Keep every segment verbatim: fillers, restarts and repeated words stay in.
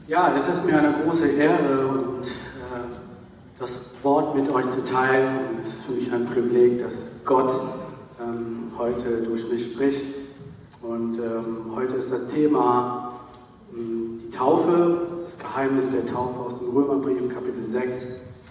Ja, es ist mir eine große Ehre und äh, das Wort mit euch zu teilen. Und es ist für mich ein Privileg, dass Gott ähm, heute durch mich spricht. Und ähm, heute ist das Thema ähm, die Taufe, das Geheimnis der Taufe aus dem Römerbrief, Kapitel sechs.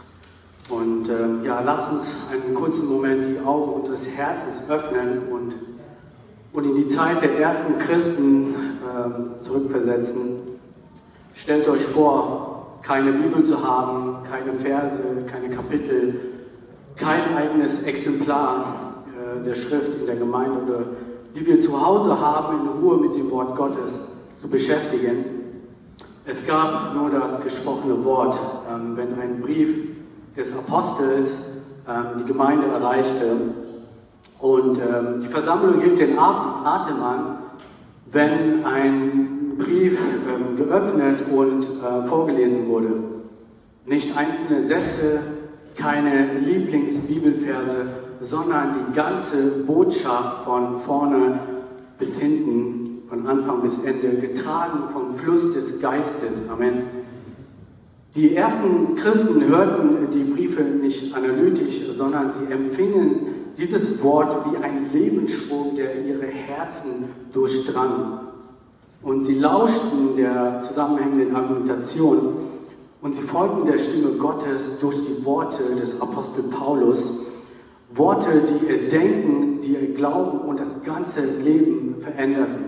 Und ähm, ja, lasst uns einen kurzen Moment die Augen unseres Herzens öffnen und, und in die Zeit der ersten Christen ähm, zurückversetzen. Stellt euch vor, keine Bibel zu haben, keine Verse, keine Kapitel, kein eigenes Exemplar äh, der Schrift in der Gemeinde, oder die wir zu Hause haben, in Ruhe mit dem Wort Gottes zu beschäftigen. Es gab nur das gesprochene Wort. Ähm, wenn ein Brief des Apostels ähm, die Gemeinde erreichte und ähm, die Versammlung hielt den Atem an, wenn ein Brief ähm, geöffnet und äh, vorgelesen wurde. Nicht einzelne Sätze, keine Lieblingsbibelverse, sondern die ganze Botschaft von vorne bis hinten, von Anfang bis Ende, getragen vom Fluss des Geistes. Amen. Die ersten Christen hörten die Briefe nicht analytisch, sondern sie empfingen dieses Wort wie ein Lebensstrom, der ihre Herzen durchdrang. Und sie lauschten der zusammenhängenden Argumentation und sie folgten der Stimme Gottes durch die Worte des Apostel Paulus. Worte, die ihr Denken, die ihr Glauben und das ganze Leben veränderten.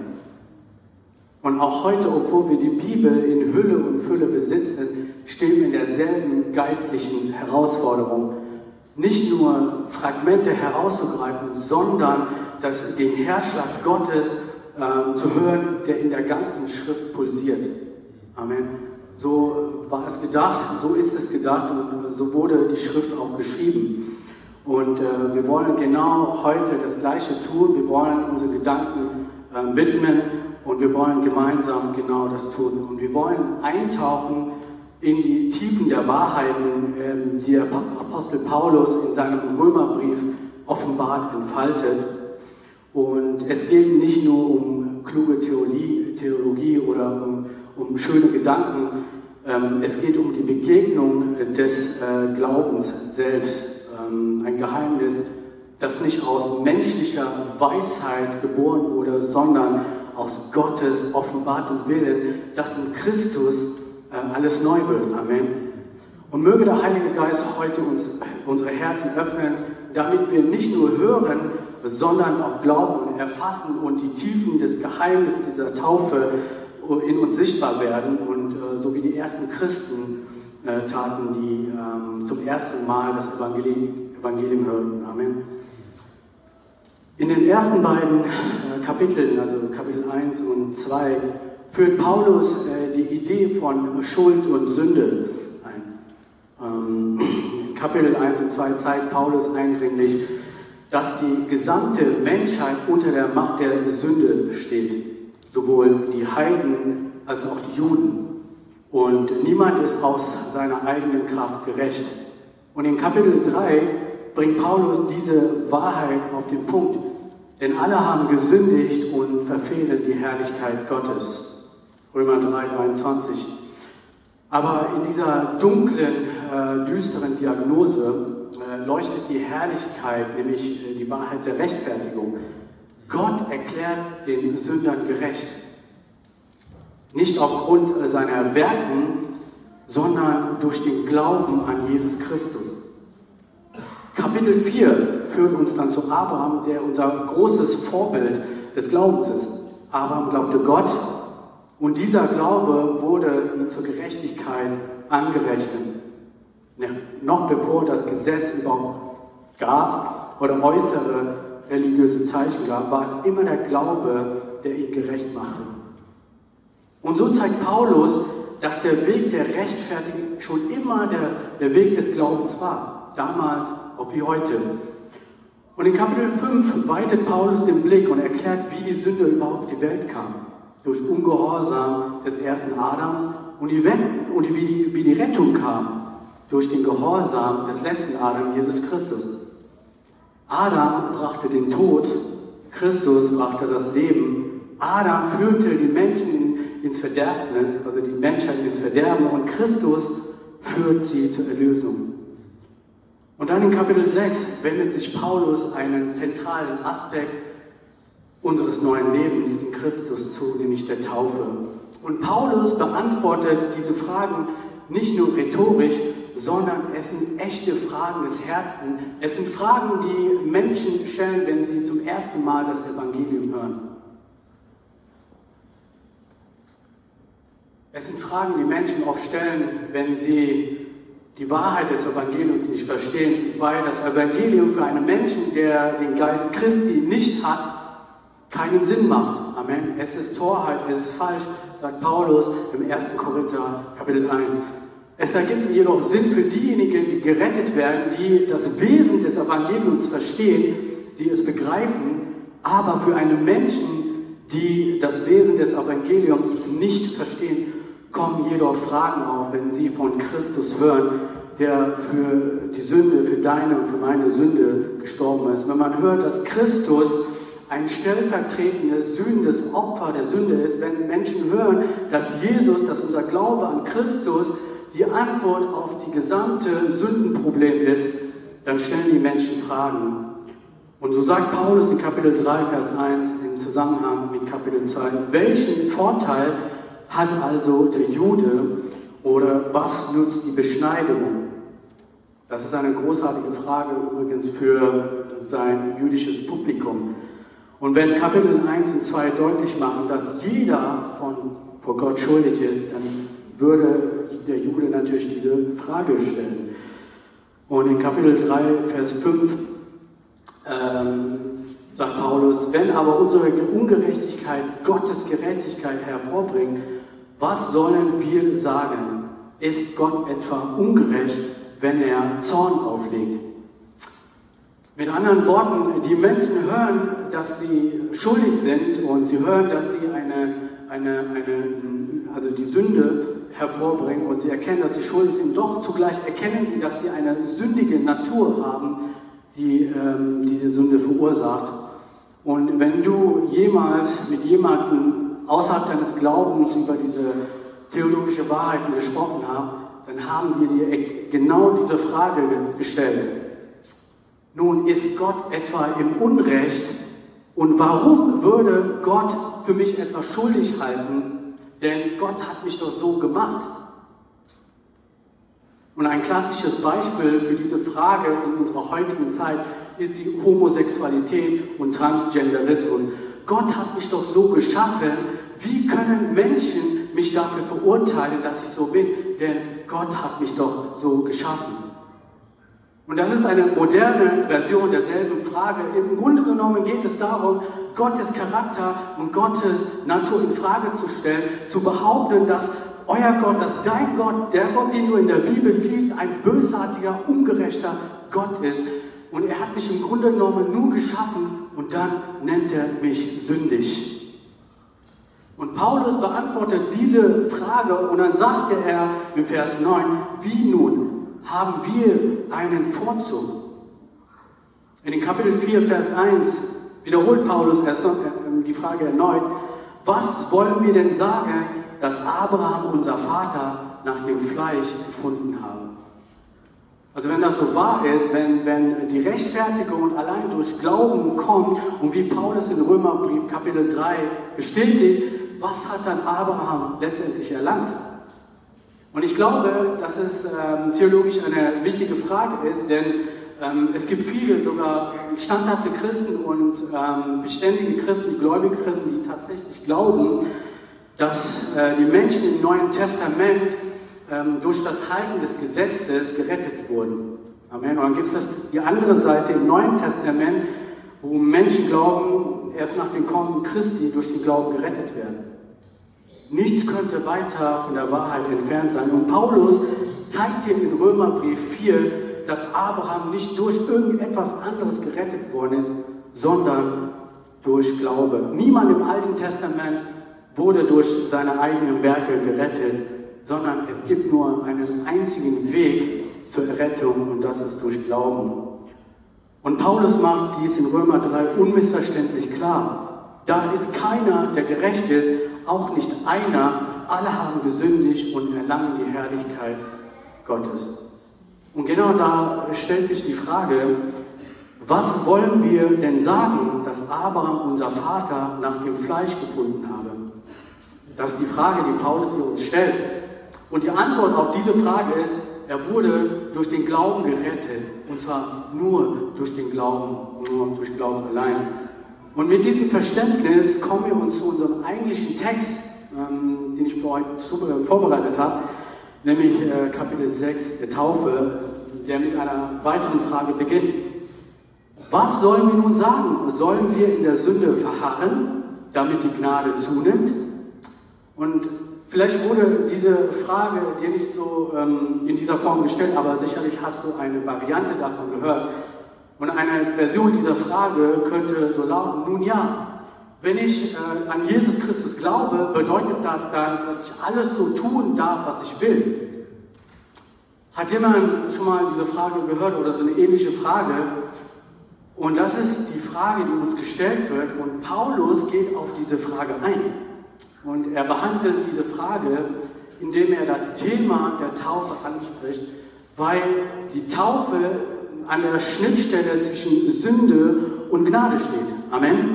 Und auch heute, obwohl wir die Bibel in Hülle und Fülle besitzen, stehen wir in derselben geistlichen Herausforderung. Nicht nur Fragmente herauszugreifen, sondern das, den Herzschlag Gottes äh, zu hören, der in der ganzen Schrift pulsiert. Amen. So war es gedacht, so ist es gedacht und so wurde die Schrift auch geschrieben. Und äh, wir wollen genau heute das Gleiche tun. Wir wollen unsere Gedanken äh, widmen und wir wollen gemeinsam genau das tun. Und wir wollen eintauchen in die Tiefen der Wahrheiten, äh, die der Apostel Paulus in seinem Römerbrief offenbart, entfaltet. Und es geht nicht nur um kluge Theologie, Theologie oder um, um schöne Gedanken. Ähm, es geht um die Begegnung des äh, Glaubens selbst. Ein Geheimnis, das nicht aus menschlicher Weisheit geboren wurde, sondern aus Gottes offenbartem Willen, dass in Christus äh, alles neu wird. Amen. Und möge der Heilige Geist heute uns unsere Herzen öffnen, damit wir nicht nur hören, sondern auch glauben und erfassen und die Tiefen des Geheimnisses dieser Taufe in uns sichtbar werden und äh, so wie die ersten Christen Äh, taten, die ähm, zum ersten Mal das Evangelium, Evangelium hörten. Amen. In den ersten beiden äh, Kapiteln, also Kapitel eins und zwei, führt Paulus äh, die Idee von Schuld und Sünde ein. Ähm, in Kapitel eins und zwei zeigt Paulus eindringlich, dass die gesamte Menschheit unter der Macht der Sünde steht, sowohl die Heiden als auch die Juden. Und niemand ist aus seiner eigenen Kraft gerecht. Und in Kapitel drei bringt Paulus diese Wahrheit auf den Punkt. Denn alle haben gesündigt und verfehlen die Herrlichkeit Gottes. Römer drei, dreiundzwanzig. Aber in dieser dunklen, äh, düsteren Diagnose äh, leuchtet die Herrlichkeit, nämlich äh, die Wahrheit der Rechtfertigung. Gott erklärt den Sündern gerecht. Nicht aufgrund seiner Werken, sondern durch den Glauben an Jesus Christus. Kapitel vier führt uns dann zu Abraham, der unser großes Vorbild des Glaubens ist. Abraham glaubte Gott und dieser Glaube wurde ihm zur Gerechtigkeit angerechnet. Noch bevor das Gesetz überhaupt gab oder äußere religiöse Zeichen gab, war es immer der Glaube, der ihn gerecht machte. Und so zeigt Paulus, dass der Weg der Rechtfertigung schon immer der, der Weg des Glaubens war. Damals auch wie heute. Und in Kapitel fünf weitet Paulus den Blick und erklärt, wie die Sünde überhaupt auf die Welt kam. Durch Ungehorsam des ersten Adams und, die, und wie, die, wie die Rettung kam. Durch den Gehorsam des letzten Adam, Jesus Christus. Adam brachte den Tod, Christus brachte das Leben. Adam führte die Menschen in ins Verderbnis, also die Menschheit ins Verderben, und Christus führt sie zur Erlösung. Und dann in Kapitel sechs wendet sich Paulus einen zentralen Aspekt unseres neuen Lebens in Christus zu, nämlich der Taufe. Und Paulus beantwortet diese Fragen nicht nur rhetorisch, sondern es sind echte Fragen des Herzens. Es sind Fragen, die Menschen stellen, wenn sie zum ersten Mal das Evangelium hören. Es sind Fragen, die Menschen oft stellen, wenn sie die Wahrheit des Evangeliums nicht verstehen, weil das Evangelium für einen Menschen, der den Geist Christi nicht hat, keinen Sinn macht. Amen. Es ist Torheit, es ist falsch, sagt Paulus im ersten Korinther Kapitel eins. Es ergibt jedoch Sinn für diejenigen, die gerettet werden, die das Wesen des Evangeliums verstehen, die es begreifen, aber für einen Menschen, die das Wesen des Evangeliums nicht verstehen, kommen jedoch Fragen auf, wenn sie von Christus hören, der für die Sünde, für deine und für meine Sünde gestorben ist. Wenn man hört, dass Christus ein stellvertretendes, sühnendes Opfer der Sünde ist, wenn Menschen hören, dass Jesus, dass unser Glaube an Christus die Antwort auf die gesamte Sündenproblem ist, dann stellen die Menschen Fragen. Und so sagt Paulus in Kapitel drei, Vers eins im Zusammenhang mit Kapitel zwei, welchen Vorteil hat also der Jude oder was nutzt die Beschneidung? Das ist eine großartige Frage übrigens für sein jüdisches Publikum. Und wenn Kapitel eins und zwei deutlich machen, dass jeder von, vor Gott schuldig ist, dann würde der Jude natürlich diese Frage stellen. Und in Kapitel drei, Vers fünf ähm, sagt Paulus, wenn aber unsere Ungerechtigkeit Gottes Gerechtigkeit hervorbringt, was sollen wir sagen? Ist Gott etwa ungerecht, wenn er Zorn auflegt? Mit anderen Worten, die Menschen hören, dass sie schuldig sind und sie hören, dass sie eine, eine, eine, also die Sünde hervorbringen und sie erkennen, dass sie schuldig sind. Doch zugleich erkennen sie, dass sie eine sündige Natur haben, die ähm, diese Sünde verursacht. Und wenn du jemals mit jemandem außerhalb deines Glaubens über diese theologische Wahrheiten gesprochen hast, dann haben die dir genau diese Frage gestellt. Nun, ist Gott etwa im Unrecht und warum würde Gott für mich etwas schuldig halten? Denn Gott hat mich doch so gemacht. Und ein klassisches Beispiel für diese Frage in unserer heutigen Zeit ist die Homosexualität und Transgenderismus. Gott hat mich doch so geschaffen, wie können Menschen mich dafür verurteilen, dass ich so bin? Denn Gott hat mich doch so geschaffen. Und das ist eine moderne Version derselben Frage. Im Grunde genommen geht es darum, Gottes Charakter und Gottes Natur in Frage zu stellen, zu behaupten, dass euer Gott, dass dein Gott, der Gott, den du in der Bibel liest, ein bösartiger, ungerechter Gott ist. Und er hat mich im Grunde genommen nur geschaffen und dann nennt er mich sündig. Und Paulus beantwortet diese Frage und dann sagte er im Vers neun, wie nun? Haben wir einen Vorzug? In den Kapitel vier, Vers eins wiederholt Paulus erst noch die Frage erneut, was wollen wir denn sagen, dass Abraham, unser Vater, nach dem Fleisch gefunden haben? Also wenn das so wahr ist, wenn, wenn die Rechtfertigung allein durch Glauben kommt und wie Paulus in Römerbrief Kapitel drei bestätigt, was hat dann Abraham letztendlich erlangt? Und ich glaube, dass es ähm, theologisch eine wichtige Frage ist, denn ähm, es gibt viele, sogar standhafte Christen und ähm, beständige Christen, gläubige Christen, die tatsächlich glauben, dass äh, die Menschen im Neuen Testament ähm, durch das Halten des Gesetzes gerettet wurden. Amen. Und dann gibt es die andere Seite im Neuen Testament, wo Menschen glauben, erst nach dem Kommen Christi durch den Glauben gerettet werden. Nichts könnte weiter von der Wahrheit entfernt sein. Und Paulus zeigt hier in Römerbrief vier, dass Abraham nicht durch irgendetwas anderes gerettet worden ist, sondern durch Glaube. Niemand im Alten Testament wurde durch seine eigenen Werke gerettet, sondern es gibt nur einen einzigen Weg zur Errettung und das ist durch Glauben. Und Paulus macht dies in Römer drei unmissverständlich klar. Da ist keiner, der gerecht ist, auch nicht einer. Alle haben gesündigt und erlangen die Herrlichkeit Gottes. Und genau da stellt sich die Frage, was wollen wir denn sagen, dass Abraham, unser Vater, nach dem Fleisch gefunden habe? Das ist die Frage, die Paulus hier uns stellt. Und die Antwort auf diese Frage ist, er wurde durch den Glauben gerettet. Und zwar nur durch den Glauben, nur durch Glauben allein. Und mit diesem Verständnis kommen wir uns zu unserem eigentlichen Text, ähm, den ich für heute zu, äh, vorbereitet habe, nämlich äh, Kapitel sechs der Taufe, der mit einer weiteren Frage beginnt. Was sollen wir nun sagen? Sollen wir in der Sünde verharren, damit die Gnade zunimmt? Und vielleicht wurde diese Frage dir nicht so ähm, in dieser Form gestellt, aber sicherlich hast du eine Variante davon gehört. Und eine Version dieser Frage könnte so lauten, nun ja, wenn ich äh, an Jesus Christus glaube, bedeutet das dann, dass ich alles so tun darf, was ich will. Hat jemand schon mal diese Frage gehört oder so eine ähnliche Frage? Und das ist die Frage, die uns gestellt wird. Und Paulus geht auf diese Frage ein. Und er behandelt diese Frage, indem er das Thema der Taufe anspricht, weil die Taufe an der Schnittstelle zwischen Sünde und Gnade steht. Amen.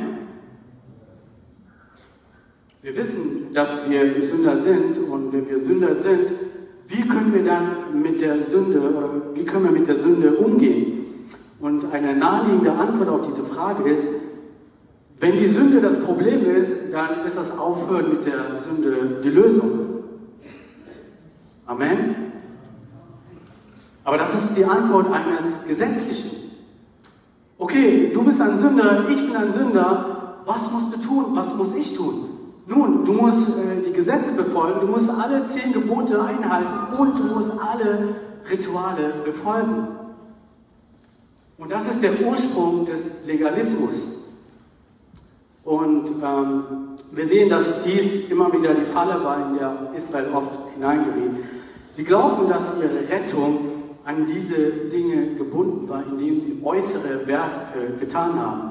Wir wissen, dass wir Sünder sind, und wenn wir Sünder sind, wie können wir dann mit der Sünde oder wie können wir mit der Sünde umgehen? Und eine naheliegende Antwort auf diese Frage ist, wenn die Sünde das Problem ist, dann ist das Aufhören mit der Sünde die Lösung. Amen. Aber das ist die Antwort eines Gesetzlichen. Okay, du bist ein Sünder, ich bin ein Sünder. Was musst du tun? Was muss ich tun? Nun, du musst äh, die Gesetze befolgen, du musst alle zehn Gebote einhalten und du musst alle Rituale befolgen. Und das ist der Ursprung des Legalismus. Und ähm, wir sehen, dass dies immer wieder die Falle war, in der Israel oft hineingeriet. Sie glaubten, dass ihre Rettung an diese Dinge gebunden war, indem sie äußere Werke getan haben.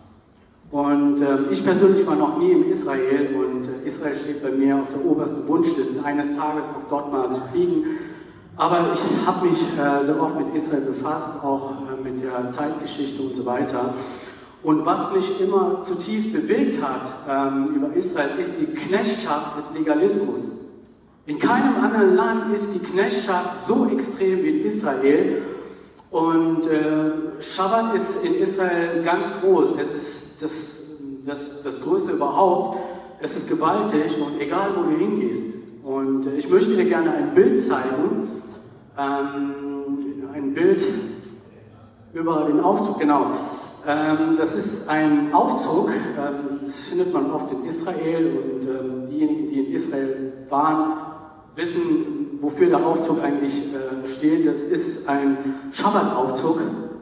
Und äh, ich persönlich war noch nie in Israel, und äh, Israel steht bei mir auf der obersten Wunschliste, eines Tages auch dort mal zu fliegen. Aber ich habe mich äh, sehr oft mit Israel befasst, auch äh, mit der Zeitgeschichte und so weiter. Und was mich immer zutiefst bewegt hat ähm, über Israel, ist die Knechtschaft des Legalismus. In keinem anderen Land ist die Knechtschaft so extrem wie in Israel. Und äh, Schabbat ist in Israel ganz groß. Es ist das, das, das Größte überhaupt. Es ist gewaltig und egal, wo du hingehst. Und äh, ich möchte dir gerne ein Bild zeigen. Ähm, ein Bild über den Aufzug, genau. Ähm, das ist ein Aufzug, ähm, das findet man oft in Israel, und ähm, diejenigen, die in Israel waren, wissen, wofür der Aufzug eigentlich äh, steht. Das ist ein Schabbataufzug.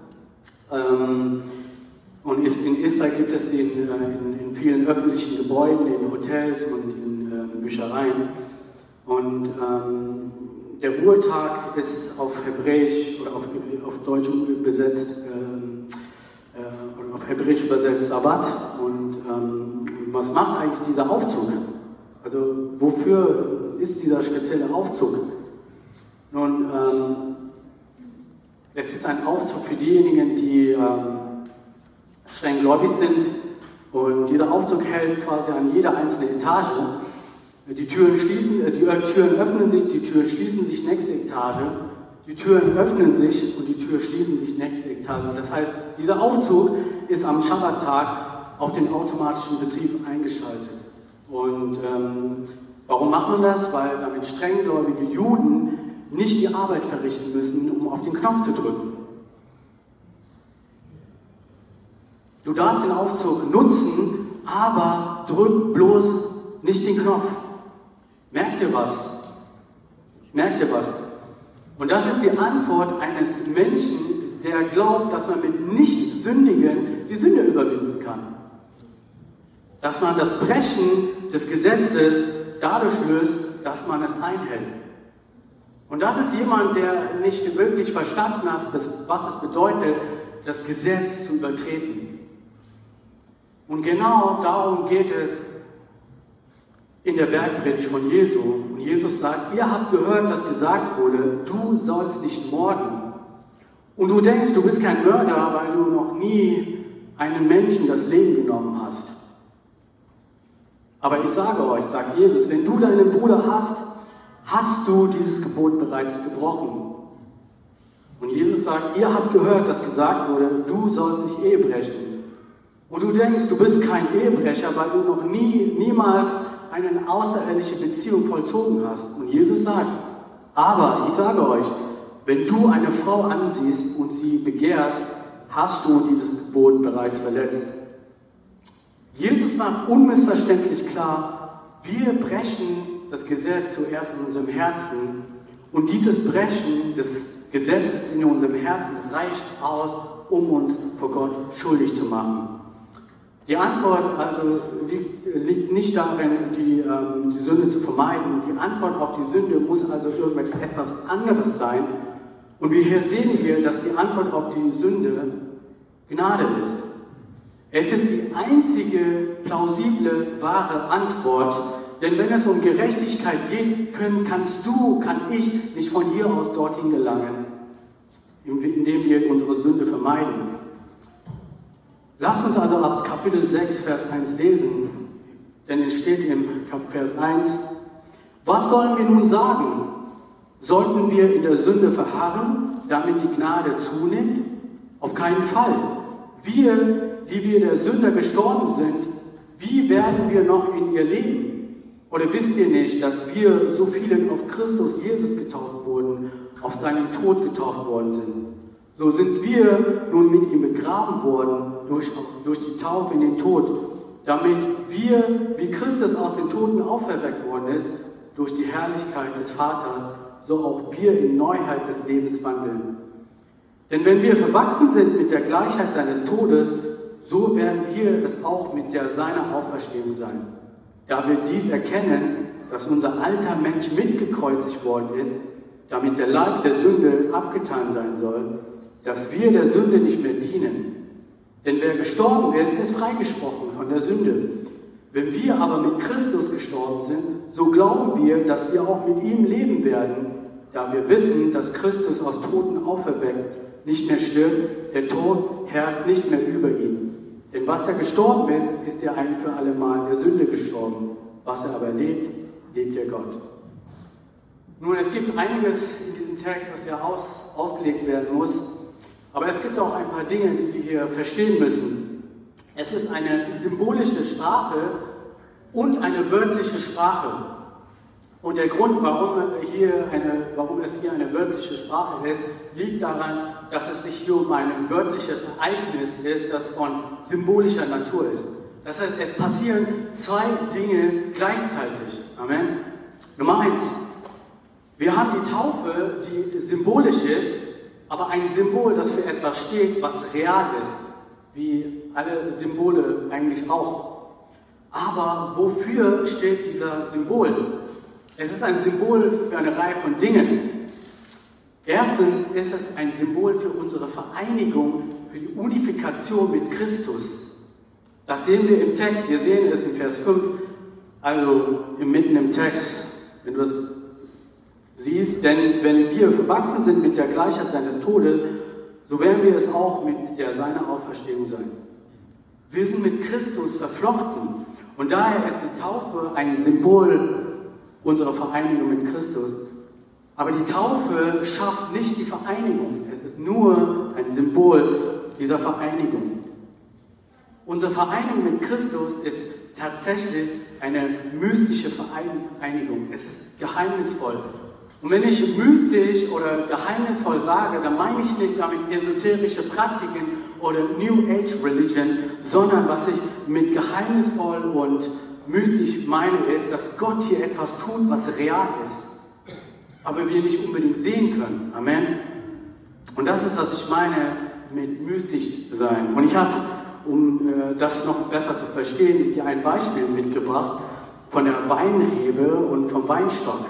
Ähm, und in Israel gibt es den äh, in, in vielen öffentlichen Gebäuden, in Hotels und in äh, Büchereien. Und ähm, der Ruhetag ist auf Hebräisch oder auf, auf Deutsch besetzt, ähm, äh, oder auf Hebräisch übersetzt Sabbat. Und ähm, was macht eigentlich dieser Aufzug? Also wofür ist dieser spezielle Aufzug? Nun, ähm, es ist ein Aufzug für diejenigen, die ähm, streng gläubig sind, und dieser Aufzug hält quasi an jeder einzelnen Etage. Die Türen schließen, die Türen öffnen sich, die Türen schließen sich, nächste Etage. Die Türen öffnen sich und die Türen schließen sich, nächste Etage. Das heißt, dieser Aufzug ist am Schabbattag auf den automatischen Betrieb eingeschaltet. Und ähm, warum macht man das? Weil damit strenggläubige Juden nicht die Arbeit verrichten müssen, um auf den Knopf zu drücken. Du darfst den Aufzug nutzen, aber drück bloß nicht den Knopf. Merkt ihr was? Merkt ihr was? Und das ist die Antwort eines Menschen, der glaubt, dass man mit Nicht-Sündigen die Sünde überwinden kann. Dass man das Brechen des Gesetzes dadurch löst, dass man es einhält. Und das ist jemand, der nicht wirklich verstanden hat, was es bedeutet, das Gesetz zu übertreten. Und genau darum geht es in der Bergpredigt von Jesu. Und Jesus sagt, ihr habt gehört, dass gesagt wurde, du sollst nicht morden. Und du denkst, du bist kein Mörder, weil du noch nie einen Menschen das Leben genommen hast. Aber ich sage euch, sagt Jesus, wenn du deinen Bruder hast, hast du dieses Gebot bereits gebrochen. Und Jesus sagt, ihr habt gehört, dass gesagt wurde, du sollst nicht Ehe brechen. Und du denkst, du bist kein Ehebrecher, weil du noch nie, niemals eine außereheliche Beziehung vollzogen hast. Und Jesus sagt, aber ich sage euch, wenn du eine Frau ansiehst und sie begehrst, hast du dieses Gebot bereits verletzt. Jesus macht unmissverständlich klar, wir brechen das Gesetz zuerst in unserem Herzen und dieses Brechen des Gesetzes in unserem Herzen reicht aus, um uns vor Gott schuldig zu machen. Die Antwort also liegt, liegt nicht darin, die, ähm, die Sünde zu vermeiden. Die Antwort auf die Sünde muss also irgendetwas anderes sein. Und wir hier sehen wir, dass die Antwort auf die Sünde Gnade ist. Es ist die einzige plausible, wahre Antwort. Denn wenn es um Gerechtigkeit geht, können, kannst du, kann ich nicht von hier aus dorthin gelangen, indem wir unsere Sünde vermeiden. Lasst uns also ab Kapitel sechs, Vers eins lesen, denn es steht im Vers eins, was sollen wir nun sagen? Sollten wir in der Sünde verharren, damit die Gnade zunimmt? Auf keinen Fall. Wir, die wir der Sünder gestorben sind, wie werden wir noch in ihr leben? Oder wisst ihr nicht, dass wir, so viele auf Christus Jesus getauft wurden, auf seinen Tod getauft worden sind? So sind wir nun mit ihm begraben worden durch, durch die Taufe in den Tod, damit wir, wie Christus aus den Toten auferweckt worden ist, durch die Herrlichkeit des Vaters, so auch wir in Neuheit des Lebens wandeln. Denn wenn wir verwachsen sind mit der Gleichheit seines Todes, so werden wir es auch mit der seiner Auferstehung sein. Da wir dies erkennen, dass unser alter Mensch mitgekreuzigt worden ist, damit der Leib der Sünde abgetan sein soll, dass wir der Sünde nicht mehr dienen. Denn wer gestorben ist, ist freigesprochen von der Sünde. Wenn wir aber mit Christus gestorben sind, so glauben wir, dass wir auch mit ihm leben werden, da wir wissen, dass Christus aus Toten auferweckt, nicht mehr stirbt, der Tod herrscht nicht mehr über ihn. Denn was er gestorben ist, ist er ein für alle Mal der Sünde gestorben. Was er aber lebt, lebt er Gott. Nun, es gibt einiges in diesem Text, was hier aus, ausgelegt werden muss. Aber es gibt auch ein paar Dinge, die wir hier verstehen müssen. Es ist eine symbolische Sprache und eine wörtliche Sprache. Und der Grund, warum, hier eine, warum es hier eine wörtliche Sprache ist, liegt daran, dass es sich hier um ein wörtliches Ereignis ist, das von symbolischer Natur ist. Das heißt, es passieren zwei Dinge gleichzeitig. Amen. Nummer eins. Wir haben die Taufe, die symbolisch ist, aber ein Symbol, das für etwas steht, was real ist, wie alle Symbole eigentlich auch. Aber wofür steht dieser Symbol? Es ist ein Symbol für eine Reihe von Dingen. Erstens ist es ein Symbol für unsere Vereinigung, für die Unifikation mit Christus. Das sehen wir im Text, wir sehen es in Vers fünf, also mitten im Text, wenn du es siehst, denn wenn wir verwachsen sind mit der Gleichheit seines Todes, so werden wir es auch mit der seiner Auferstehung sein. Wir sind mit Christus verflochten und daher ist die Taufe ein Symbol unserer Vereinigung mit Christus. Aber die Taufe schafft nicht die Vereinigung, es ist nur ein Symbol dieser Vereinigung. Unsere Vereinigung mit Christus ist tatsächlich eine mystische Vereinigung, es ist geheimnisvoll. Und wenn ich mystisch oder geheimnisvoll sage, dann meine ich nicht damit esoterische Praktiken oder New Age Religion, sondern was ich mit geheimnisvoll und mystisch meine ist, dass Gott hier etwas tut, was real ist, aber wir nicht unbedingt sehen können. Amen. Und das ist, was ich meine mit mystisch sein. Und ich habe, um äh, das noch besser zu verstehen, dir ein Beispiel mitgebracht von der Weinrebe und vom Weinstock.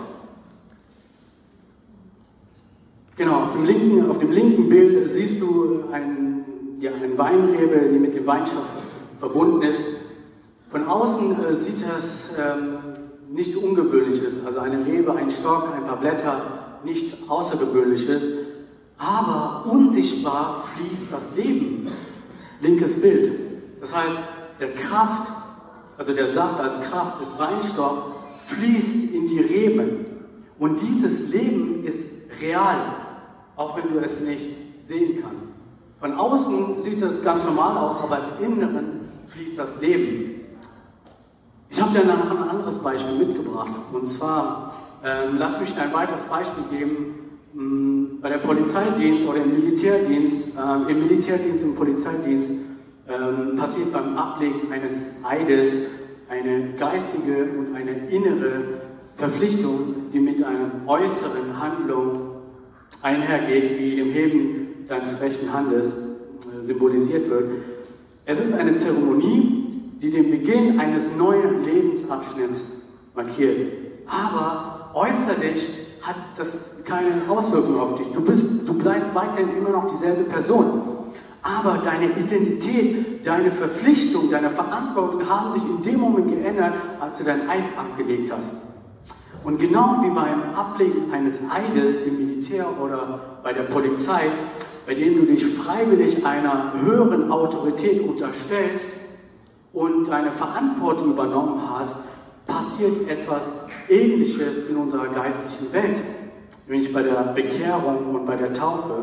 Genau, auf dem linken, auf dem linken Bild siehst du ein, ja, eine Weinrebe, die mit dem Weinstock verbunden ist. Von außen äh, sieht das ähm, nichts Ungewöhnliches, also eine Rebe, ein Stock, ein paar Blätter, nichts Außergewöhnliches, aber unsichtbar fließt das Leben. Linkes Bild. Das heißt, der Kraft, also der Saft als Kraft des Weinstocks fließt in die Reben. Und dieses Leben ist real, auch wenn du es nicht sehen kannst. Von außen sieht das ganz normal aus, aber im Inneren fließt das Leben. Ich habe dir noch ein anderes Beispiel mitgebracht. Und zwar, ähm, lass mich ein weiteres Beispiel geben. Mh, bei der Polizeidienst oder im Militärdienst, äh, im Militärdienst, im Polizeidienst, ähm, passiert beim Ablegen eines Eides eine geistige und eine innere Verpflichtung, die mit einer äußeren Handlung einhergeht, wie dem Heben deines rechten Handes äh, symbolisiert wird. Es ist eine Zeremonie, die den Beginn eines neuen Lebensabschnitts markiert. Aber äußerlich hat das keine Auswirkung auf dich. Du, bist, du bleibst weiterhin immer noch dieselbe Person. Aber deine Identität, deine Verpflichtung, deine Verantwortung haben sich in dem Moment geändert, als du dein Eid abgelegt hast. Und genau wie beim Ablegen eines Eides im Militär oder bei der Polizei, bei dem du dich freiwillig einer höheren Autorität unterstellst und deine Verantwortung übernommen hast, passiert etwas Ähnliches in unserer geistlichen Welt, nämlich bei der Bekehrung und bei der Taufe.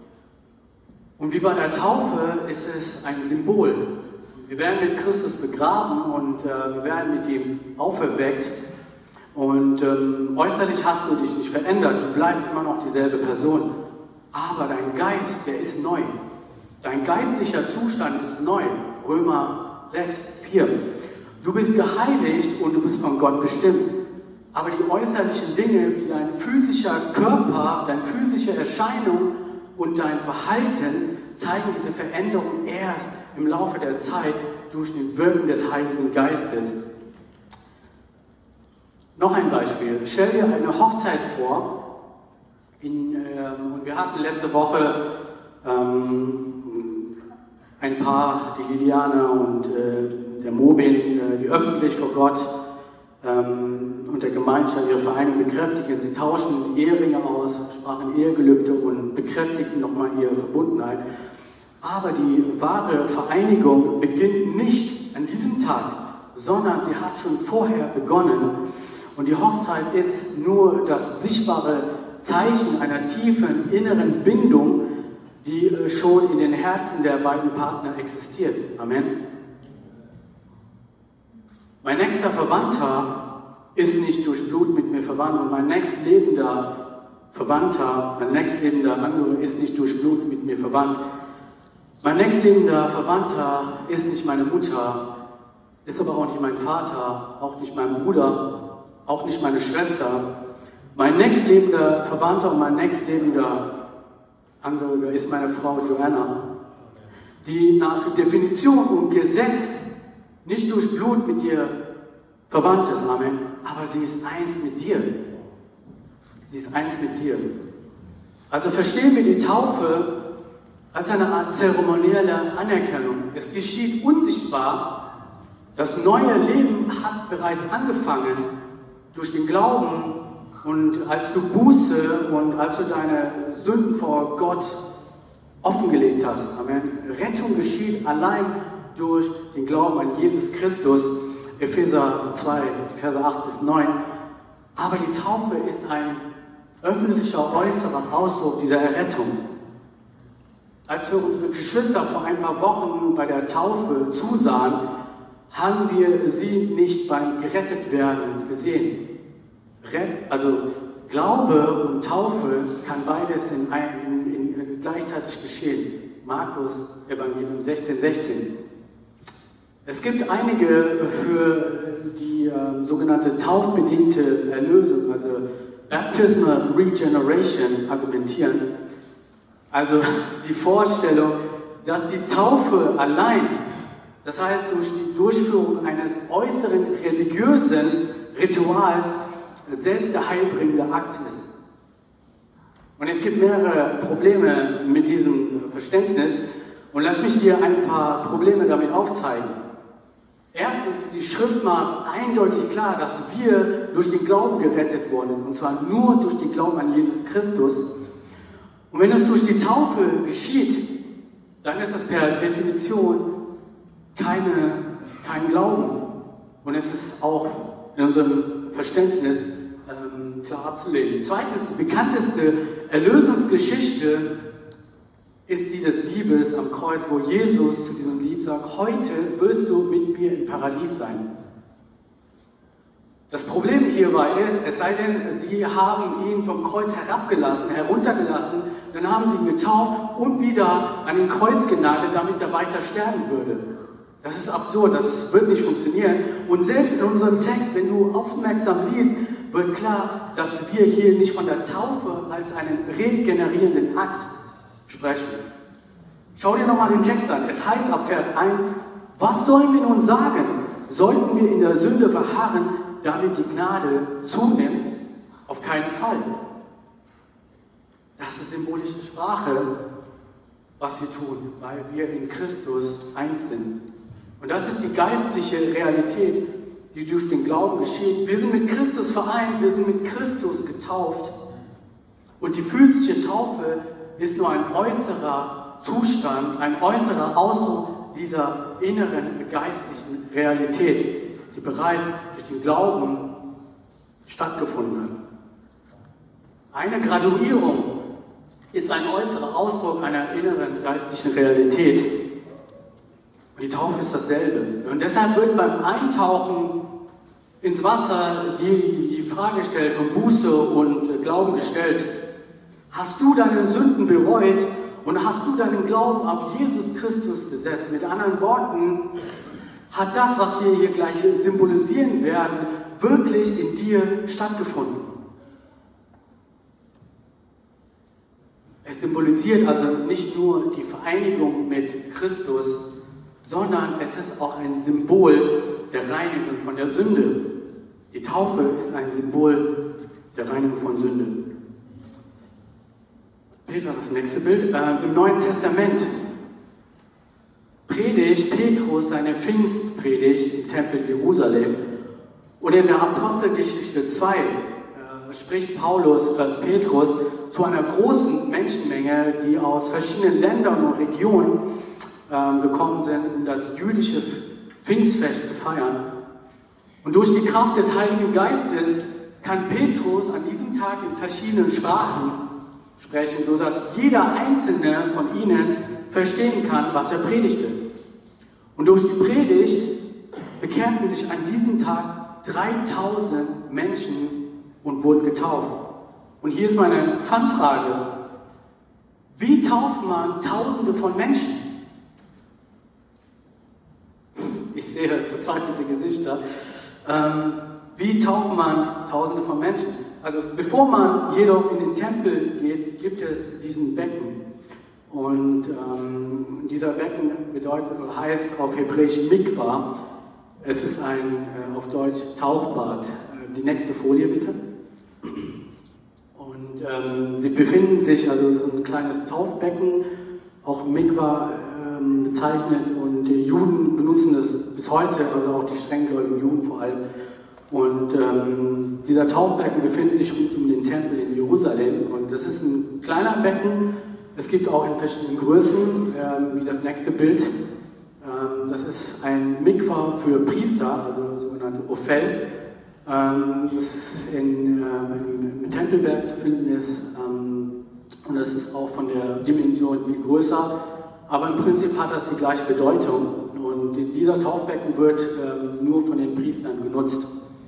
Und wie bei der Taufe ist es ein Symbol. Wir werden mit Christus begraben und äh, wir werden mit ihm auferweckt. Und ähm, äußerlich hast du dich nicht verändert, du bleibst immer noch dieselbe Person. Aber dein Geist, der ist neu. Dein geistlicher Zustand ist neu. Römer sechs, vier. Du bist geheiligt und du bist von Gott bestimmt. Aber die äußerlichen Dinge, wie dein physischer Körper, deine physische Erscheinung und dein Verhalten, zeigen diese Veränderung erst im Laufe der Zeit durch den Wirken des Heiligen Geistes. Noch ein Beispiel. Stell dir eine Hochzeit vor. In, ähm, wir hatten letzte Woche ähm, ein Paar, die Liliane und äh, der Mobin, äh, die öffentlich vor Gott ähm, und der Gemeinschaft ihre Vereinigung bekräftigen. Sie tauschen Eheringe aus, sprachen Ehegelübde und bekräftigten nochmal ihre Verbundenheit. Aber die wahre Vereinigung beginnt nicht an diesem Tag, sondern sie hat schon vorher begonnen. Und die Hochzeit ist nur das sichtbare Zeichen einer tiefen inneren Bindung, die schon in den Herzen der beiden Partner existiert. Amen. Mein nächster Verwandter ist nicht durch Blut mit mir verwandt und mein nächstlebender Verwandter, mein nächstlebender Angehöriger ist nicht durch Blut mit mir verwandt. Mein nächstlebender Verwandter ist nicht meine Mutter, ist aber auch nicht mein Vater, auch nicht mein Bruder, auch nicht meine Schwester. Mein nächstlebender Verwandter und mein nächstlebender Angehöriger ist meine Frau Joanna, die nach Definition und Gesetz nicht durch Blut mit dir verwandt ist, Amen, aber sie ist eins mit dir. Sie ist eins mit dir. Also verstehen wir die Taufe als eine Art zeremonielle Anerkennung. Es geschieht unsichtbar. Das neue Leben hat bereits angefangen durch den Glauben und als du Buße und als du deine Sünden vor Gott offengelegt hast. Amen. Rettung geschieht allein durch den Glauben an Jesus Christus. Epheser zwei, Verse acht bis neun. Aber die Taufe ist ein öffentlicher, äußerer Ausdruck dieser Errettung. Als wir unsere Geschwister vor ein paar Wochen bei der Taufe zusahen, haben wir sie nicht beim Gerettetwerden gesehen. Also Glaube und Taufe kann beides in ein, in, in, gleichzeitig geschehen. Markus Evangelium sechzehn, sechzehn. Es gibt einige für die äh, sogenannte taufbedingte Erlösung, also Baptismal Regeneration, argumentieren. Also die Vorstellung, dass die Taufe allein, das heißt durch die Durchführung eines äußeren religiösen Rituals, selbst der heilbringende Akt ist. Und es gibt mehrere Probleme mit diesem Verständnis und lass mich dir ein paar Probleme damit aufzeigen. Erstens, die Schrift macht eindeutig klar, dass wir durch den Glauben gerettet wurden, und zwar nur durch den Glauben an Jesus Christus. Und wenn es durch die Taufe geschieht, dann ist das per Definition keine, kein Glauben. Und es ist auch in unserem Verständnis ähm, klar abzulehnen. Zweitens, die bekannteste Erlösungsgeschichte ist die des Diebes am Kreuz, wo Jesus zu diesem Dieb sagt, heute wirst du mit mir im Paradies sein. Das Problem hierbei ist, es sei denn, sie haben ihn vom Kreuz herabgelassen, heruntergelassen, dann haben sie ihn getauft und wieder an den Kreuz genagelt, damit er weiter sterben würde. Das ist absurd, das wird nicht funktionieren. Und selbst in unserem Text, wenn du aufmerksam liest, wird klar, dass wir hier nicht von der Taufe als einen regenerierenden Akt sprechen. Schau dir nochmal den Text an. Es heißt ab Vers eins, was sollen wir nun sagen? Sollten wir in der Sünde verharren, damit die Gnade zunimmt? Auf keinen Fall. Das ist symbolische Sprache, was wir tun, weil wir in Christus eins sind. Und das ist die geistliche Realität, die durch den Glauben geschieht. Wir sind mit Christus vereint, wir sind mit Christus getauft. Und die physische Taufe ist nur ein äußerer Zustand, ein äußerer Ausdruck dieser inneren geistlichen Realität, die bereits durch den Glauben stattgefunden hat. Eine Graduierung ist ein äußerer Ausdruck einer inneren geistlichen Realität. Und die Taufe ist dasselbe. Und deshalb wird beim Eintauchen ins Wasser die, die Frage gestellt, von Buße und Glauben gestellt. Hast du deine Sünden bereut und hast du deinen Glauben auf Jesus Christus gesetzt? Mit anderen Worten, hat das, was wir hier gleich symbolisieren werden, wirklich in dir stattgefunden? Es symbolisiert also nicht nur die Vereinigung mit Christus, sondern es ist auch ein Symbol der Reinigung von der Sünde. Die Taufe ist ein Symbol der Reinigung von Sünde. Peter, das nächste Bild. Äh, Im Neuen Testament predigt Petrus seine Pfingstpredigt im Tempel Jerusalem. Und in der Apostelgeschichte zwei äh, spricht Paulus, äh, Petrus zu einer großen Menschenmenge, die aus verschiedenen Ländern und Regionen äh, gekommen sind, um das jüdische Pfingstfest zu feiern. Und durch die Kraft des Heiligen Geistes kann Petrus an diesem Tag in verschiedenen Sprachen sprechen, sodass jeder einzelne von ihnen verstehen kann, was er predigte. Und durch die Predigt bekehrten sich an diesem Tag dreitausend Menschen und wurden getauft. Und hier ist meine Fanfrage. Wie tauft man Tausende von Menschen? Ich sehe verzweifelte Gesichter. Ähm, wie tauft man Tausende von Menschen? Also bevor man jedoch in den Tempel geht, gibt es diesen Becken. Und ähm, dieser Becken bedeutet, heißt auf Hebräisch Mikva. Es ist ein, äh, auf Deutsch, Tauchbad. Äh, die nächste Folie bitte. Und ähm, sie befinden sich, also so ein kleines Taufbecken, auch Mikva ähm, bezeichnet. Und die Juden benutzen das bis heute, also auch die strenggläubigen Juden vor allem. Und ähm, dieser Taufbecken befindet sich rund um den Tempel in Jerusalem. Und das ist ein kleiner Becken. Es gibt auch in verschiedenen Größen, ähm, wie das nächste Bild. Ähm, das ist ein Mikva für Priester, also sogenannte Ophel, ähm, das in, äh, im Tempelberg zu finden ist. Ähm, und das ist auch von der Dimension viel größer. Aber im Prinzip hat das die gleiche Bedeutung. Und dieser Taufbecken wird ähm, nur von den Priestern genutzt.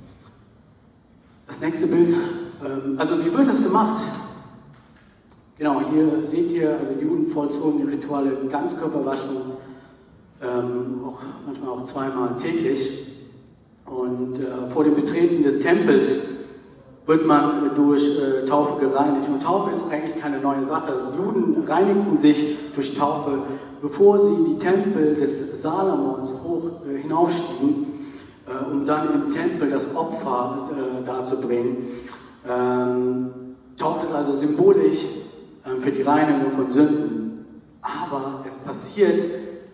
Das nächste Bild, ähm, also wie wird das gemacht? Genau, hier seht ihr, also Juden vollzogen die Rituale Ganzkörperwaschung, ähm, auch manchmal auch zweimal täglich. Und äh, vor dem Betreten des Tempels wird man äh, durch äh, Taufe gereinigt. Und Taufe ist eigentlich keine neue Sache. Also Juden reinigten sich durch Taufe, bevor sie in die Tempel des Salomons hoch äh, hinaufstiegen, äh, um dann im Tempel das Opfer äh, darzubringen. Ähm, Taufe ist also symbolisch für die Reinigung von Sünden. Aber es passiert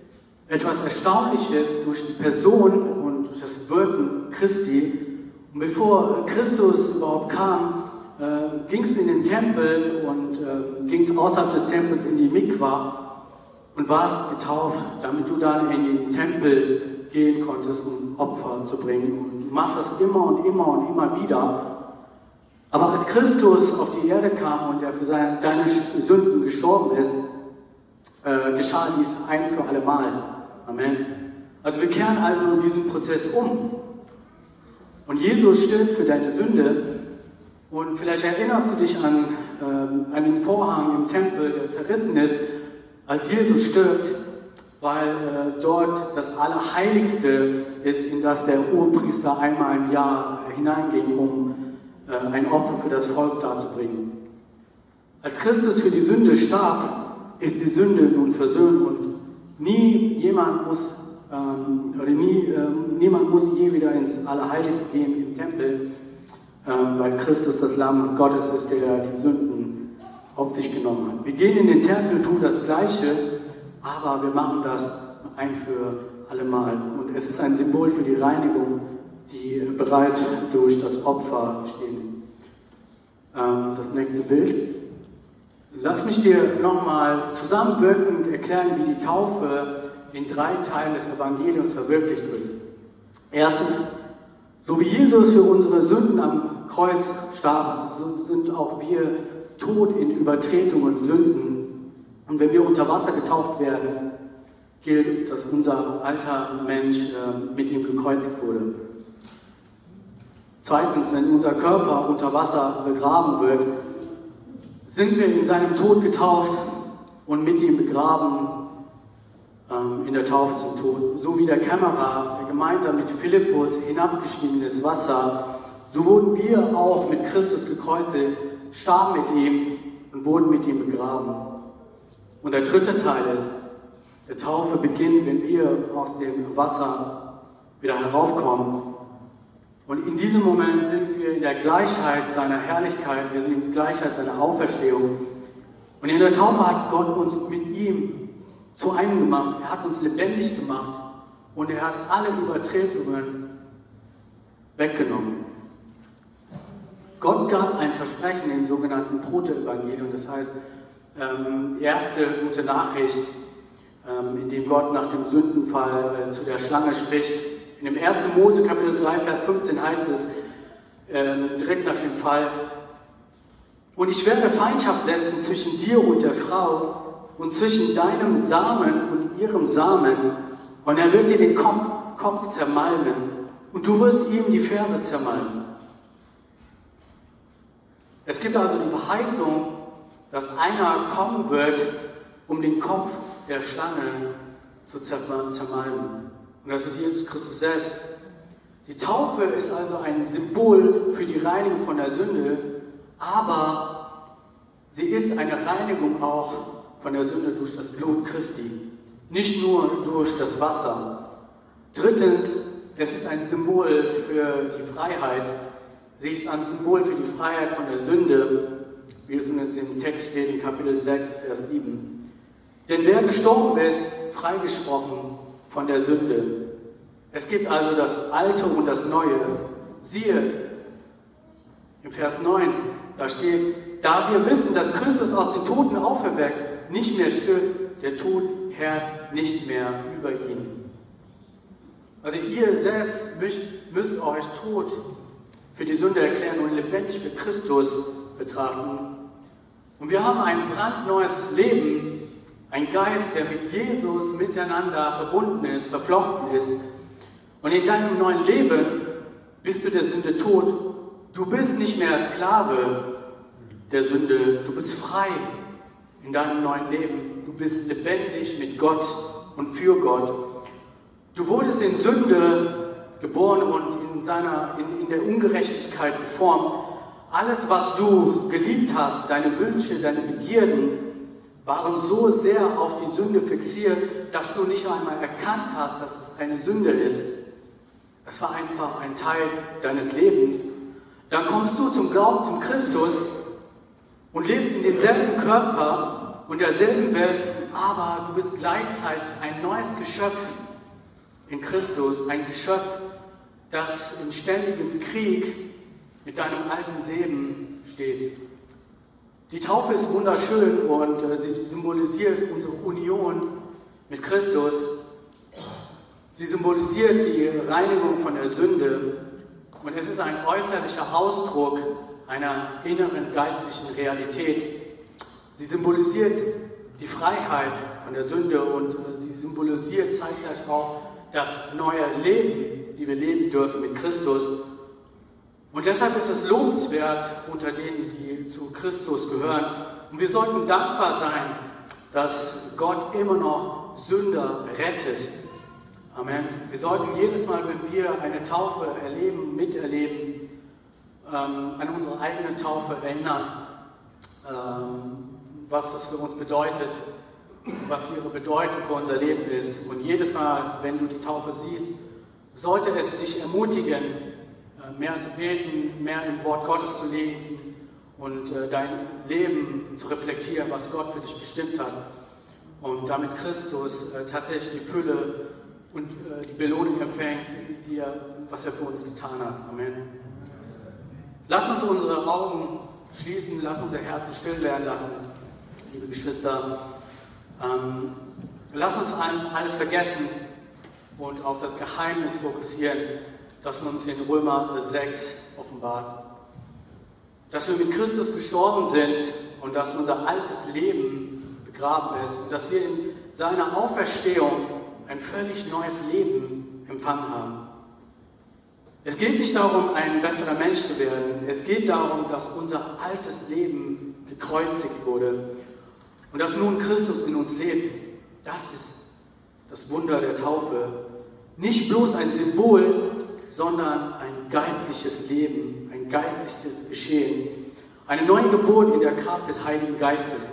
etwas Erstaunliches durch die Person und durch das Wirken Christi. Und bevor Christus überhaupt kam, äh, ging es in den Tempel und äh, ging es außerhalb des Tempels in die Mikwa und warst getauft, damit du dann in den Tempel gehen konntest, um Opfer zu bringen. Und du machst das immer und immer und immer wieder. Aber als Christus auf die Erde kam und er für seine, deine Sünden gestorben ist, äh, geschah dies ein für alle Mal. Amen. Also wir kehren also diesen Prozess um. Und Jesus stirbt für deine Sünde. Und vielleicht erinnerst du dich an, äh, an den Vorhang im Tempel, der zerrissen ist, als Jesus stirbt, weil äh, dort das Allerheiligste ist, in das der Hohepriester einmal im Jahr hineinging, um äh, ein Opfer für das Volk darzubringen. Als Christus für die Sünde starb, ist die Sünde nun versöhnt und nie jemand muss, ähm, oder nie, ähm, niemand muss je wieder ins Allerheiligste gehen im Tempel, ähm, weil Christus das Lamm Gottes ist, der die Sünden auf sich genommen hat. Wir gehen in den Tempel, tun das Gleiche, aber wir machen das ein für alle Mal. Und es ist ein Symbol für die Reinigung, die bereits durch das Opfer stehen ist. Ähm, das nächste Bild. Lass mich dir nochmal zusammenwirkend erklären, wie die Taufe in drei Teilen des Evangeliums verwirklicht wird. Erstens, so wie Jesus für unsere Sünden am Kreuz starb, so sind auch wir tot in Übertretungen und Sünden. Und wenn wir unter Wasser getaucht werden, gilt, dass unser alter Mensch äh, mit ihm gekreuzigt wurde. Zweitens, wenn unser Körper unter Wasser begraben wird, sind wir in seinem Tod getauft und mit ihm begraben ähm, in der Taufe zum Tod. So wie der Kämmerer, der gemeinsam mit Philippus hinabgestiegen ist, Wasser, so wurden wir auch mit Christus gekreuzigt, starben mit ihm und wurden mit ihm begraben. Und der dritte Teil ist, der Taufe beginnt, wenn wir aus dem Wasser wieder heraufkommen. Und in diesem Moment sind wir in der Gleichheit seiner Herrlichkeit, wir sind in der Gleichheit seiner Auferstehung. Und in der Taufe hat Gott uns mit ihm zu einem gemacht, er hat uns lebendig gemacht und er hat alle Übertretungen weggenommen. Gott gab ein Versprechen im sogenannten Proto-Evangelium, das heißt, ähm, erste gute Nachricht, ähm, in dem Gott nach dem Sündenfall äh, zu der Schlange spricht. In dem ersten Mose Kapitel drei, Vers fünfzehn heißt es, äh, direkt nach dem Fall, und ich werde Feindschaft setzen zwischen dir und der Frau und zwischen deinem Samen und ihrem Samen, und er wird dir den Kopf, Kopf zermalmen und du wirst ihm die Ferse zermalmen. Es gibt also die Verheißung, dass einer kommen wird, um den Kopf der Schlange zu zermalmen. Und das ist Jesus Christus selbst. Die Taufe ist also ein Symbol für die Reinigung von der Sünde, aber sie ist eine Reinigung auch von der Sünde durch das Blut Christi, nicht nur durch das Wasser. Drittens, es ist ein Symbol für die Freiheit. Sie ist ein Symbol für die Freiheit von der Sünde, wie es in dem Text steht in Kapitel sechs, Vers sieben. Denn wer gestorben ist, freigesprochen von der Sünde. Es gibt also das Alte und das Neue. Siehe, im Vers neun, da steht, da wir wissen, dass Christus aus den Toten auferweckt, nicht mehr stirbt, der Tod herrscht nicht mehr über ihn. Also ihr selbst müsst, müsst euch tot für die Sünde erklären und lebendig für Christus betrachten. Und wir haben ein brandneues Leben, ein Geist, der mit Jesus miteinander verbunden ist, verflochten ist. Und in deinem neuen Leben bist du der Sünde tot. Du bist nicht mehr Sklave der Sünde, du bist frei in deinem neuen Leben. Du bist lebendig mit Gott und für Gott. Du wurdest in Sünde geboren und in, seiner, in, in der Ungerechtigkeit geformt. Alles, was du geliebt hast, deine Wünsche, deine Begierden, waren so sehr auf die Sünde fixiert, dass du nicht einmal erkannt hast, dass es eine Sünde ist. Es war einfach ein Teil deines Lebens. Dann kommst du zum Glauben, zum Christus und lebst in demselben Körper und derselben Welt, aber du bist gleichzeitig ein neues Geschöpf in Christus, ein Geschöpf, das in ständigem Krieg mit deinem alten Leben steht. Die Taufe ist wunderschön und äh, sie symbolisiert unsere Union mit Christus. Sie symbolisiert die Reinigung von der Sünde und es ist ein äußerlicher Ausdruck einer inneren geistlichen Realität. Sie symbolisiert die Freiheit von der Sünde und äh, sie symbolisiert zeitgleich auch das neue Leben, die wir leben dürfen mit Christus. Und deshalb ist es lobenswert unter denen, die zu Christus gehören. Und wir sollten dankbar sein, dass Gott immer noch Sünder rettet. Amen. Wir sollten jedes Mal, wenn wir eine Taufe erleben, miterleben, ähm, an unsere eigene Taufe erinnern, ähm, was das für uns bedeutet, was ihre Bedeutung für unser Leben ist. Und jedes Mal, wenn du die Taufe siehst, sollte es dich ermutigen, mehr zu beten, mehr im Wort Gottes zu lesen und äh, dein Leben zu reflektieren, was Gott für dich bestimmt hat. Und damit Christus äh, tatsächlich die Fülle und äh, die Belohnung empfängt, die er, was er für uns getan hat. Amen. Lass uns unsere Augen schließen, lass unser Herzen still werden lassen, liebe Geschwister. Ähm, lass uns alles, alles vergessen und auf das Geheimnis fokussieren, das uns in Römer sechs offenbart. Dass wir mit Christus gestorben sind und dass unser altes Leben begraben ist und dass wir in seiner Auferstehung ein völlig neues Leben empfangen haben. Es geht nicht darum, ein besserer Mensch zu werden. Es geht darum, dass unser altes Leben gekreuzigt wurde und dass nun Christus in uns lebt. Das ist das Wunder der Taufe. Nicht bloß ein Symbol, sondern ein geistliches Leben, ein geistliches Geschehen, eine neue Geburt in der Kraft des Heiligen Geistes.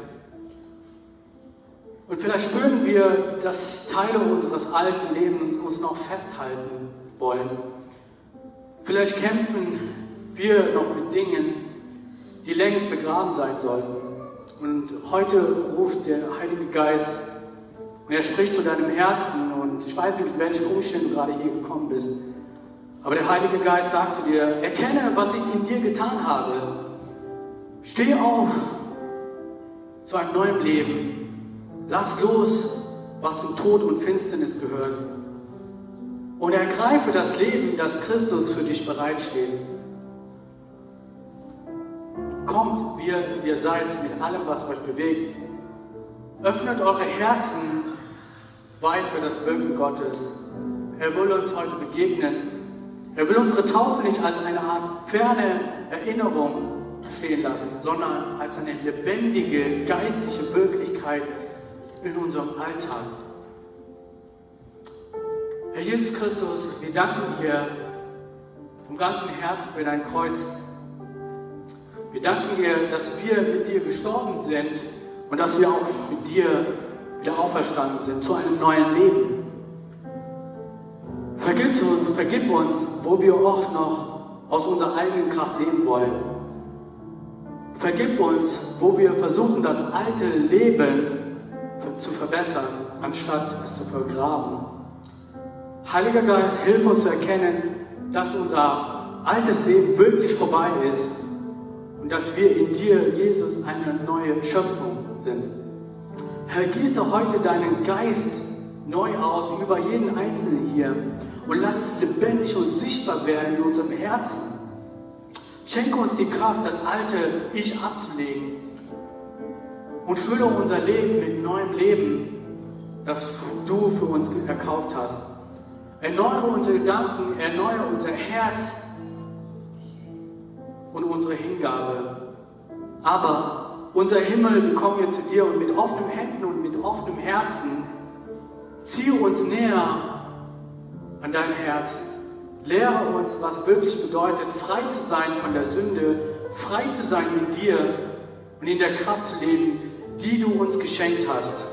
Und vielleicht spüren wir, dass Teile unseres alten Lebens uns noch festhalten wollen. Vielleicht kämpfen wir noch mit Dingen, die längst begraben sein sollten. Und heute ruft der Heilige Geist und er spricht zu deinem Herzen und ich weiß nicht, mit welchen Umständen du gerade hier gekommen bist. Aber der Heilige Geist sagt zu dir, erkenne, was ich in dir getan habe. Steh auf zu einem neuen Leben. Lass los, was zum Tod und Finsternis gehört. Und ergreife das Leben, das Christus für dich bereitsteht. Kommt, wie ihr, ihr seid, mit allem, was euch bewegt. Öffnet eure Herzen weit für das Wirken Gottes. Er will uns heute begegnen. Er will unsere Taufe nicht als eine Art ferne Erinnerung stehen lassen, sondern als eine lebendige, geistliche Wirklichkeit in unserem Alltag. Herr Jesus Christus, wir danken dir vom ganzen Herzen für dein Kreuz. Wir danken dir, dass wir mit dir gestorben sind und dass wir auch mit dir wieder auferstanden sind zu einem neuen Leben. Vergib uns, vergib uns, wo wir auch noch aus unserer eigenen Kraft leben wollen. Vergib uns, wo wir versuchen, das alte Leben zu verbessern, anstatt es zu vergraben. Heiliger Geist, hilf uns zu erkennen, dass unser altes Leben wirklich vorbei ist und dass wir in dir, Jesus, eine neue Schöpfung sind. Herr, gieße heute deinen Geist neu aus über jeden Einzelnen hier und lass es lebendig und sichtbar werden in unserem Herzen. Schenke uns die Kraft, das alte Ich abzulegen und fülle unser Leben mit neuem Leben, das du für uns erkauft hast. Erneuere unsere Gedanken, erneuere unser Herz und unsere Hingabe. Aber unser Himmel, wir kommen jetzt zu dir und mit offenen Händen und mit offenem Herzen ziehe uns näher an dein Herz. Lehre uns, was wirklich bedeutet, frei zu sein von der Sünde, frei zu sein in dir und in der Kraft zu leben, die du uns geschenkt hast.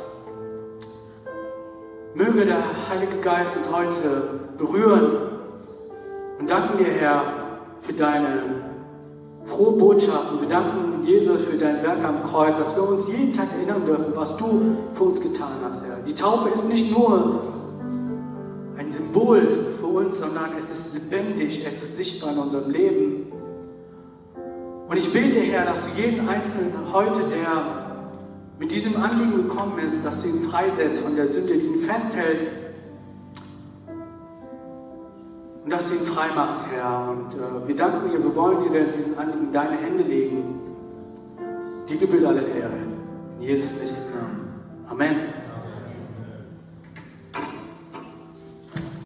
Möge der Heilige Geist uns heute berühren und danken dir, Herr, für deine frohe Botschaft. Und wir danken danken, Jesus, für dein Werk am Kreuz, dass wir uns jeden Tag erinnern dürfen, was du für uns getan hast, Herr. Die Taufe ist nicht nur ein Symbol für uns, sondern es ist lebendig, es ist sichtbar in unserem Leben. Und ich bete, Herr, dass du jeden Einzelnen heute, der mit diesem Anliegen gekommen ist, dass du ihn freisetzt von der Sünde, die ihn festhält, und dass du ihn frei machst, Herr. Und äh, wir danken dir, wir wollen dir in diesen Anliegen deine Hände legen. Dir gebührt alle Ehre. In Jesus' Namen. Amen.